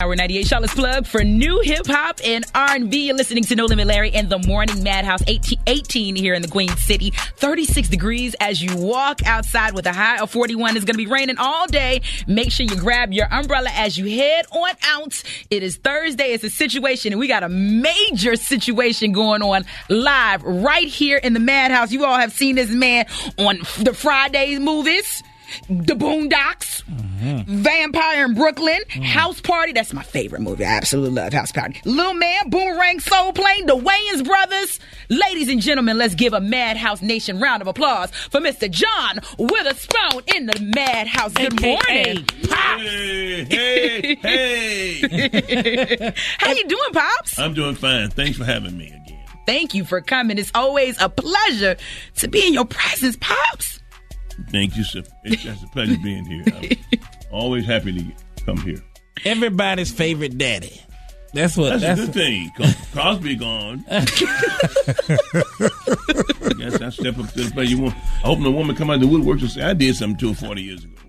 Hour 98 Charlotte's plug for new hip-hop and R&B. You're listening to No Limit Larry and the Morning Madhouse. 18 here in the Queen City. 36 degrees as you walk outside with a high of 41. It's going to be raining all day. Make sure you grab your umbrella as you head on out. It is Thursday. It's a situation, and we got a major situation going on live right here in the Madhouse. You all have seen this man on the Friday movies. The Boondocks, Vampire in Brooklyn, House Party. That's my favorite movie. I absolutely love House Party. Little Man, Boomerang, Soul Plane, the Wayans Brothers. Ladies and gentlemen, let's give a Madhouse Nation round of applause for Mr. John Witherspoon in the Madhouse. Good morning, Pops. Hey. How you doing, Pops? I'm doing fine. Thanks for having me again. Thank you for coming. It's always a pleasure to be in your presence, Pops. Thank you, sir. It's just a pleasure being here. I'm always happy to come here. Everybody's favorite daddy. That's a good thing. Crosby gone. I guess I step up to the plate. I hope the woman come out of the woodwork and say, I did something to her 40 years ago.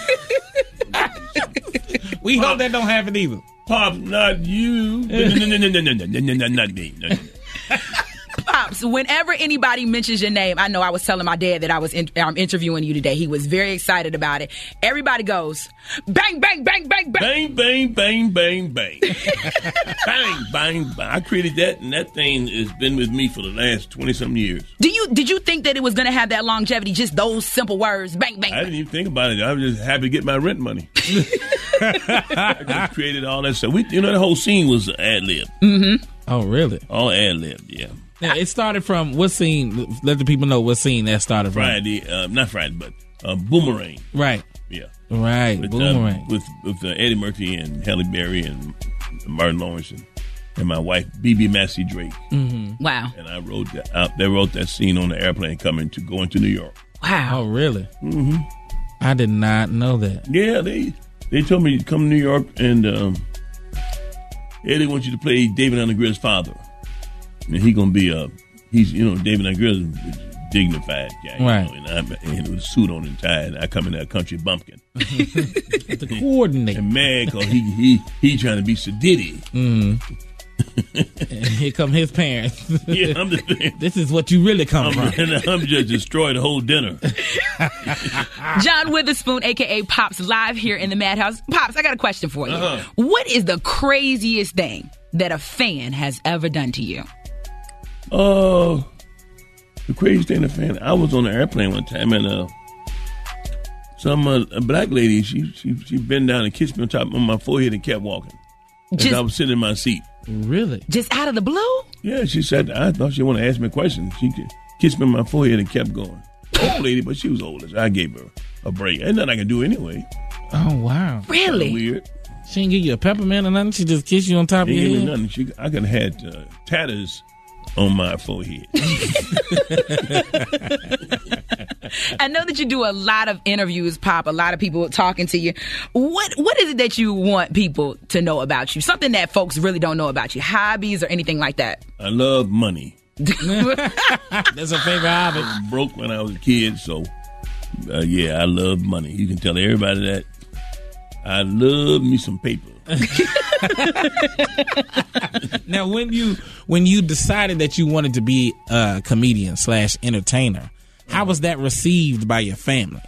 We hope that don't happen either. Pops, not you. No, not me. No. Pops, whenever anybody mentions your name, I know I was telling my dad that I'm interviewing you today. He was very excited about it. Everybody goes, bang, bang, bang, bang, bang. Bang, bang, bang, bang, bang. Bang, bang, bang. I created that, and that thing has been with me for the last 20-something years. Did you think that it was going to have that longevity, just those simple words, bang, bang, I didn't even think about it. I was just happy to get my rent money. I just created all that stuff. The whole scene was ad-lib. Mm-hmm. Oh, really? All ad-lib, yeah. Now, it started from what scene? Let the people know what scene that started from. Not Friday, but Boomerang. Right. Yeah. Right, Boomerang. With Eddie Murphy and Halle Berry and Martin Lawrence and my wife, BB Massey Drake. Mm-hmm. Wow. And I wrote that. They wrote that scene on the airplane going to New York. Wow. Oh, really? Mm-hmm. I did not know that. Yeah, they told me to come to New York, and Eddie wants you to play David Undergrill's father. And he's gonna be David Undergrill is dignified guy, right? And with a suit on and tie, and I come in that country bumpkin. The coordinator. And mad because he trying to be Sadiddy. Mm-hmm. And here come his parents. Yeah, I'm the parent. This is what you really come from. And I'm just destroyed the whole dinner. John Witherspoon, a.k.a. Pops, live here in the Madhouse. Pops, I got a question for you. Uh-huh. What is the craziest thing that a fan has ever done to you? The craziest thing, I was on an airplane one time, and a black lady, she bent down and kissed me on my forehead and kept walking. As I was sitting in my seat. Really? Just out of the blue? Yeah, she said, I thought she wanted to ask me a question. She kissed me on my forehead and kept going. Old lady, but she was older. So I gave her a break. Ain't nothing I can do anyway. Oh, wow. Really? Weird. She didn't give you a peppermint or nothing? She just kissed you on top of your head? She didn't give me nothing. I could have had tatters on my forehead. I know that you do a lot of interviews, Pop, a lot of people talking to you. What is it that you want people to know about you? Something that folks really don't know about you. Hobbies or anything like that? I love money. That's a favorite hobby. I was broke when I was a kid, so I love money. You can tell everybody that. I love me some paper. Now, when you decided that you wanted to be a comedian / entertainer, how was that received by your family?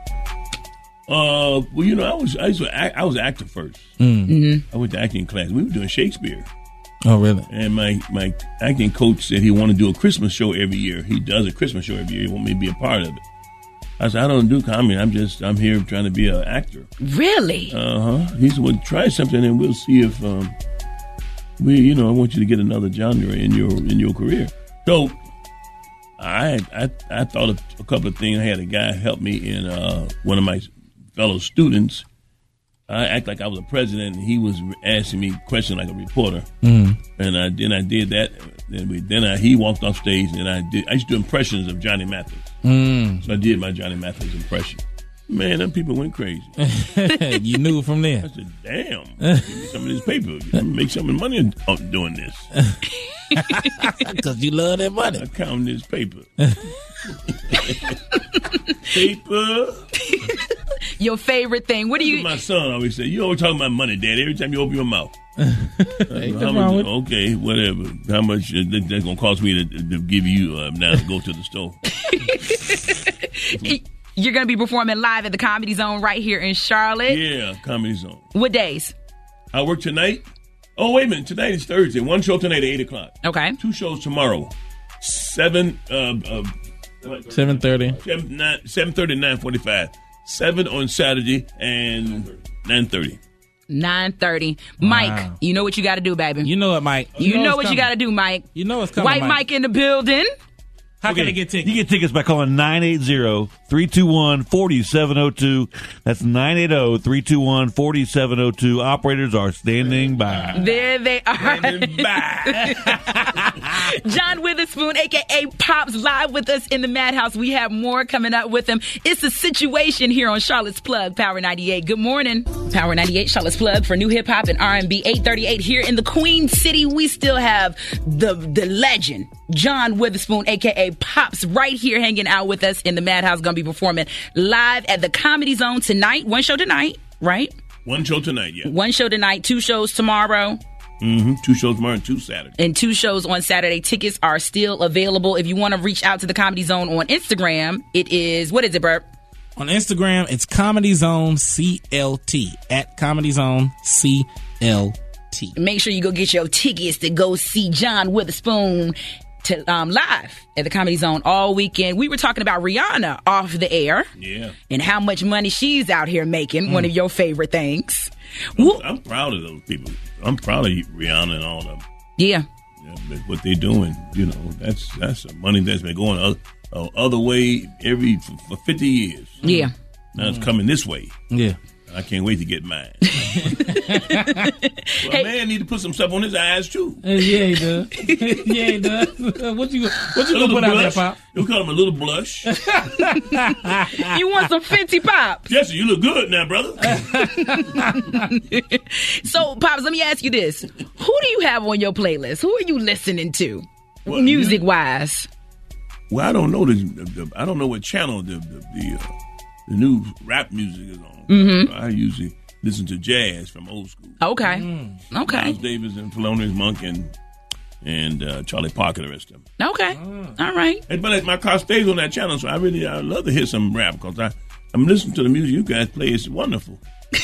Well, I was an actor first. Mm-hmm. I went to acting class. We were doing Shakespeare. Oh, really? And my acting coach said he wanted to do a Christmas show every year. He does a Christmas show every year. He want me to be a part of it. I said, I don't do comedy. I'm here trying to be an actor. Really? He said, well, try something and we'll see if I want you to get another genre in your career. So I thought of a couple of things. I had a guy help me in one of my fellow students. I act like I was a president, and he was asking me questions like a reporter. Mm. And I did that. Then he walked off stage, and I used to do impressions of Johnny Mathis. Mm. So I did my Johnny Mathis impression. Man, them people went crazy. You knew from there. I said, damn, give me some of this paper. Let me make some money doing this. Because you love that money. I count this paper. Paper. your favorite thing. What do you? My son always say, "You always talking about money, Dad. Every time you open your mouth." Okay, whatever. How much that's gonna cost me to give you now to go to the store? You're gonna be performing live at the Comedy Zone right here in Charlotte. Yeah, Comedy Zone. What days? I work tonight. Oh, wait a minute. Tonight is Thursday. One show tonight at 8:00. Okay. 2 shows tomorrow. 7:30, 9:45. 7 on Saturday and 9:30. 9:30. Mike, you know what you got to do, baby. You know it, Mike. You know what you got to do, Mike. You know it's coming, White Mike in the building. How can I get tickets? You get tickets by calling 980-321-4702. That's 980-321-4702. Operators are standing by. There they are. Standing by. John Witherspoon, a.k.a. Pops, live with us in the Madhouse. We have more coming up with him. It's a situation here on Charlotte's Plug, Power 98. Good morning. Power 98, Charlotte's Plug for new hip-hop and R&B. 838 here in the Queen City. We still have the legend, John Witherspoon, a.k.a. Pops, right here hanging out with us in the Madhouse. Going to be performing live at the Comedy Zone tonight. One show tonight, right? One show tonight, yeah. One show tonight, 2 shows tomorrow. 2 shows tomorrow and 2 Saturday. And 2 shows on Saturday. Tickets are still available. If you want to reach out to the Comedy Zone on Instagram, it is, what is it, Bert? On Instagram, it's Comedy Zone CLT, at Comedy Zone CLT. Make sure you go get your tickets to go see John Witherspoon live at the Comedy Zone all weekend. We were talking about Rihanna off the air. Yeah. And how much money she's out here making, one of your favorite things. I'm proud of those people. I'm proud of Rihanna and all of them. Yeah. What they're doing, you know, that's money that's been going other way for 50 years. Yeah. Now it's coming this way. Yeah. I can't wait to get mine. Man need to put some stuff on his eyes too. Yeah, he does. Yeah, he does. What you gonna put out there, Pop? You call him a little blush. You want some Fenty Pops? Yes, you look good now, brother. So, Pops, let me ask you this: who do you have on your playlist? Who are you listening to, music wise? Well, I don't know I don't know what channel the new rap music is on. Mm-hmm. I usually listen to jazz from old school. Okay. Okay. Miles Davis and Thelonious Monk and Charlie Parker, the rest of them. Okay. All right. But my car stays on that channel, so I love to hear some rap because I'm listening to the music you guys play. It's wonderful.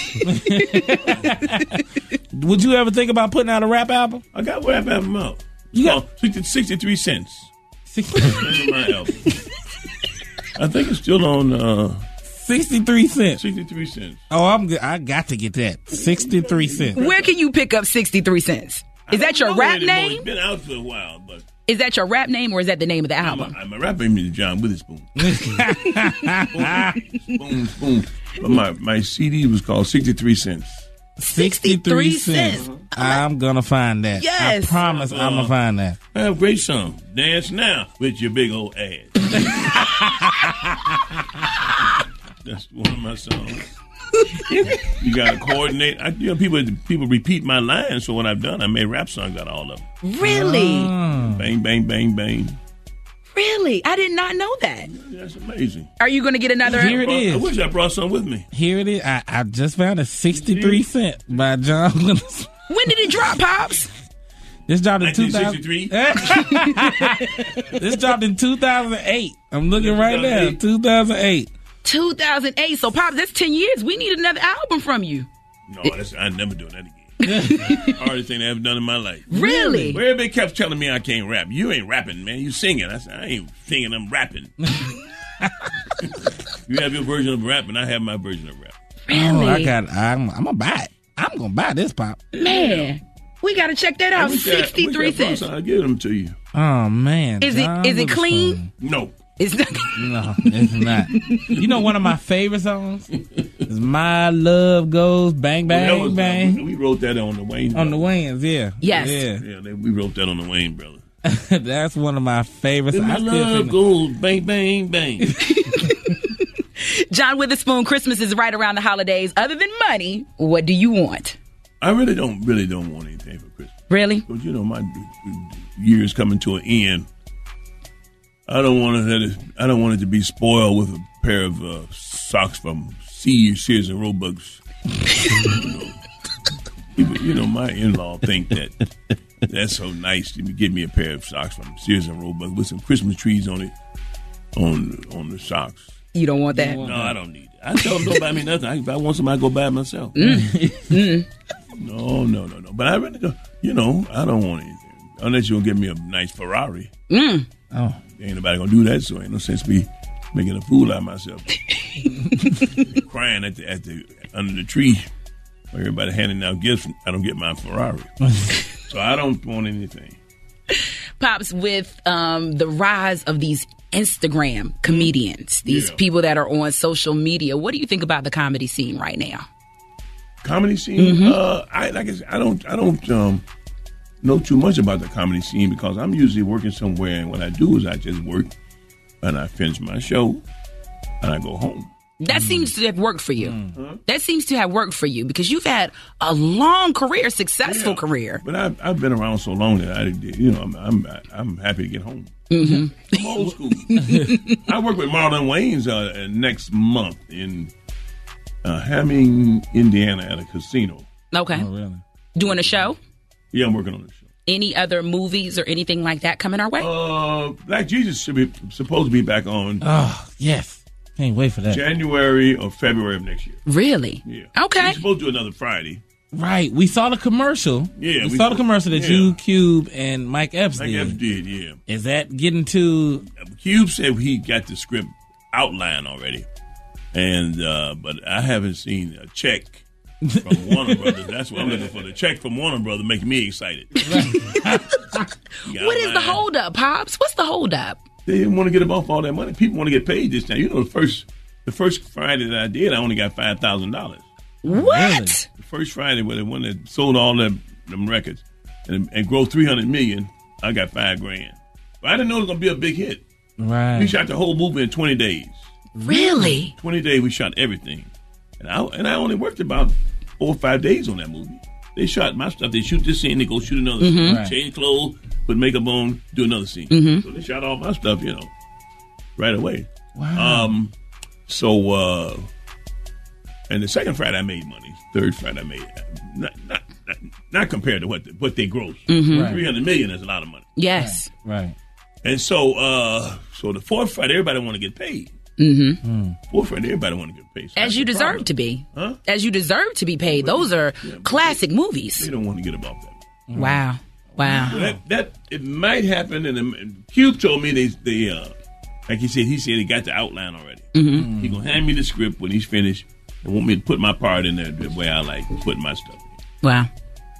Would you ever think about putting out a rap album? I got a rap album out. It's called 63 Cents. 63 my album. I think it's still on 63 cents. 63 cents. Oh, I got to get that. 63 cents. Where can you pick up 63 cents? Is that your rap name? It's been out for a while, but is that your rap name or is that the name of the album? My rap name is John Witherspoon. Spoon. But my CD was called 63 Cents. 63 cents. I'm gonna find that. Yes. I promise I'm gonna find that. I have a great song. Dance Now with Your Big Old Ass. That's one of my songs. You gotta coordinate. People repeat my lines, so what I've done, I made rap songs out of all of them. Really? Bang, bang, bang, bang. Really? I did not know that. That's amazing. Are you going to get another? Here it is. I wish I brought some with me. Here it is. I just found a 63 cent by John Witherspoon. When did it drop, Pops? This dropped in 1963. This dropped in 2008. I'm looking right now. 2008. 2008. So, Pops, that's 10 years. We need another album from you. No, I never do that again. Hardest thing I ever done in my life. Really? Where everybody kept telling me I can't rap. You ain't rapping, man. You singing. I said, I ain't singing. I'm rapping. You have your version of rap, and I have my version of rap. Really? I'm gonna buy it. I'm gonna buy this, Pop. Man, we gotta check that out. 63 cents. I'll give them to you. Oh man, is it clean? No. It's not. No, it's not. You know, one of my favorite songs is "My Love Goes Bang Bang Bang." We wrote that on the Wayne. On the Wayans, yeah. Yes. Yeah, we wrote that on the Wayne brother. That's one of my favorites. My love goes bang bang bang. John Witherspoon, Christmas is right around the holidays. Other than money, what do you want? I really don't want anything for Christmas. Really? Because, you know, my year's coming to an end. I don't want it to be spoiled with a pair of socks from Sears and Roebuck's. My in-law think that that's so nice to give me a pair of socks from Sears and Roebuck with some Christmas trees on it, on the socks. You don't want that? No, I don't need it. I tell them don't buy me nothing. If I want something, I go buy it myself. No. But I really don't. I don't want anything unless you're gonna give me a nice Ferrari. Oh, Ain't nobody gonna do that, so ain't no sense me making a fool out of myself. Crying at the under the tree. Everybody handing out gifts. I don't get my Ferrari, so I don't want anything. Pops, with the rise of these Instagram comedians, these people that are on social media, what do you think about the comedy scene right now? Comedy scene? I don't know too much about the comedy scene because I'm usually working somewhere, and what I do is I just work and I finish my show and I go home. That seems to have worked for you. That seems to have worked for you because you've had a long career, successful career. But I've been around so long that I'm happy to get home. I'm old school. I work with Marlon Wayans next month in Hamming, Indiana, at a casino. Okay. oh, really? Doing a show? Yeah, I'm working on the show. Any other movies or anything like that coming our way? Black Jesus should be supposed to be back on Oh, yes. Can't wait for that. January or February of next year. Really? Yeah. Okay. We're supposed to do another Friday. Right. We saw the commercial. Yeah, We saw the commercial that yeah. you, Cube, and Mike Epps Like did. Epps did, yeah. Is that getting to... Cube said he got the script outline already, and but I haven't seen a check from Warner Brothers. That's what I'm looking for. The check from Warner Brothers making me excited. What is the holdup, Pops? What's the holdup? They didn't want to get them off all that money. People want to get paid this time. The first Friday that I did, I only got $5,000. What? The first Friday when they sold all them records and grow $300 million, I got $5,000. But I didn't know it was gonna be a big hit. Right. We shot the whole movie in 20 days. Really? 20 days we shot everything, and I only worked about 4 or 5 days on that movie. They shot my stuff. They shoot this scene, they go shoot another scene, Right. change clothes, put makeup on, do another scene. So they shot all my stuff, right away. Wow. And the second Friday I made money. Third Friday I made not compared to what they gross. Right. $300 million is a lot of money. Yes. Right. And so the fourth Friday everybody want to get paid. Fourth Friday everybody want to get paid. So As you deserve to be. Huh? As you deserve to be paid. Those are classic movies. They don't want to get above that. Wow. Wow. So that it might happen. And Cube told me they like he said he got the outline already. He gonna hand me the script when he's finished and want me to put my part in there the way I like putting my stuff in. Wow.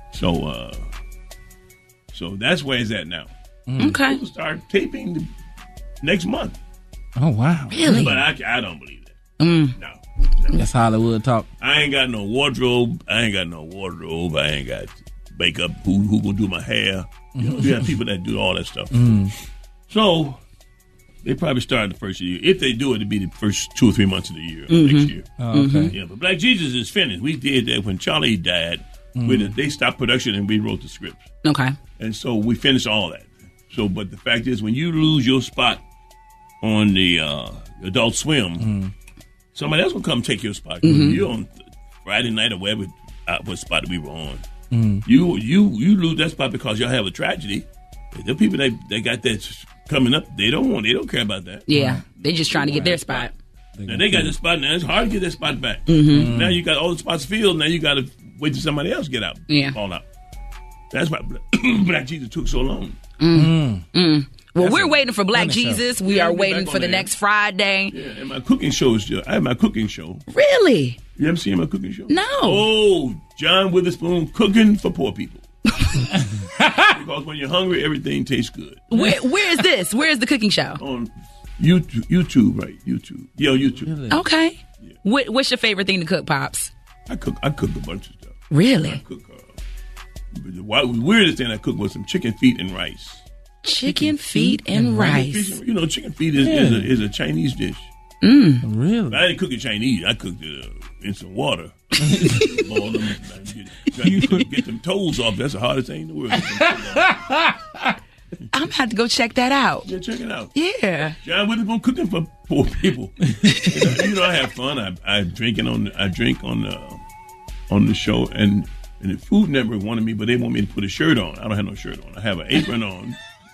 So that's where it's at now. Okay. We'll start taping next month. Oh, wow. Really? But I don't believe that. No. That's Hollywood talk. I ain't got no wardrobe. I ain't got makeup. Who gonna do my hair? You have people that do all that stuff. So they probably start the first year. If they do it, it'd be the first 2 or 3 months of the year next year. Oh, okay. Yeah, but Black Jesus is finished. We did that when Charlie died. They stopped production and we wrote the scripts, Okay. and so we finished all that. So, but the fact is, when you lose your spot on the Adult Swim, somebody else will come take your spot. You're on Friday night or whatever what spot we were on. You lose that spot because y'all have a tragedy. The people that got that coming up, they don't care about that. Yeah. They're just trying to get their spot. Now they got the spot. Now it's hard to get that spot back. Now you got all the spots filled. Now you got to wait till somebody else get out. Yeah. Fall out. That's why Black Jesus took so long. Well, we're waiting for Black funny show. Jesus. We Yeah, are we'll be waiting back for on the there. next Friday. Yeah, and my cooking show I have my cooking show. Really? You ever seen my cooking show? No. Oh, John Witherspoon cooking for poor people. Because when you're hungry, everything tastes good. Where is this? Where is the cooking show? On YouTube, right? YouTube. Yeah, on YouTube. Really? Okay. What's your favorite thing to cook, Pops? I cook a bunch of stuff. Really? I cook. The weirdest thing I cooked was some chicken feet and rice. Chicken feet and rice. You know, chicken feet is a Chinese dish. Really? But I didn't cook it Chinese. I cooked it in some water. Boil them, get them toes off. That's the hardest thing in the world. I'm going to have to go check that out. Yeah, check it out. Yeah. John Witherspoon cooking for poor people. You know, I have fun. I drink on the show, and the Food Network wanted me, but they want me to put a shirt on. I don't have no shirt on. I have an apron on.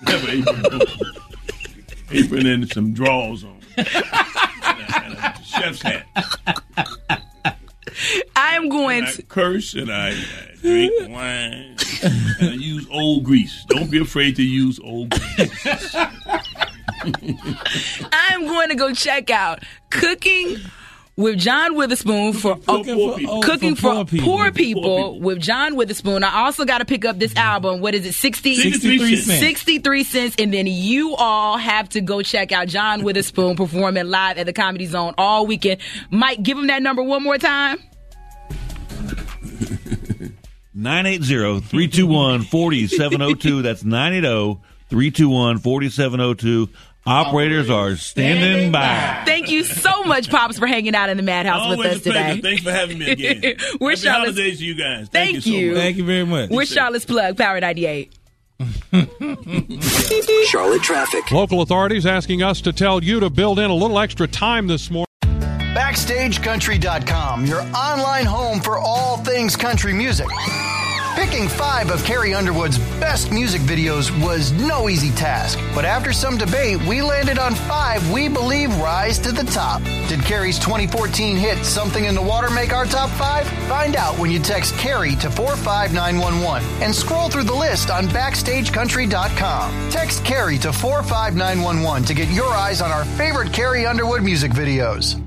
Apron and some drawers on. And a chef's hat. I am going I to curse and I drink wine and I use old grease. Don't be afraid to use old grease. I'm going to go check out Cooking with John Witherspoon for Cooking for Poor People with John Witherspoon. I also got to pick up this album. What is it? 63 cents. 63 cents. And then you all have to go check out John Witherspoon performing live at the Comedy Zone all weekend. Mike, give him that number one more time. 980-321-4702. That's 980-321-4702. Operators are standing by. Thank you so much, Pops, for hanging out in the Madhouse with us today. Thanks for having me again. Happy holidays to you guys. Thank you so much. Thank you very much. We're Charlotte's Plug, Power 98. Charlotte traffic. Local authorities asking us to tell you to build in a little extra time this morning. BackstageCountry.com, your online home for all things country music. Picking 5 of Carrie Underwood's best music videos was no easy task, but after some debate, we landed on 5 we believe rise to the top. Did Carrie's 2014 hit Something in the Water make our top 5? Find out when you text Carrie to 45911 and scroll through the list on BackstageCountry.com. Text Carrie to 45911 to get your eyes on our favorite Carrie Underwood music videos.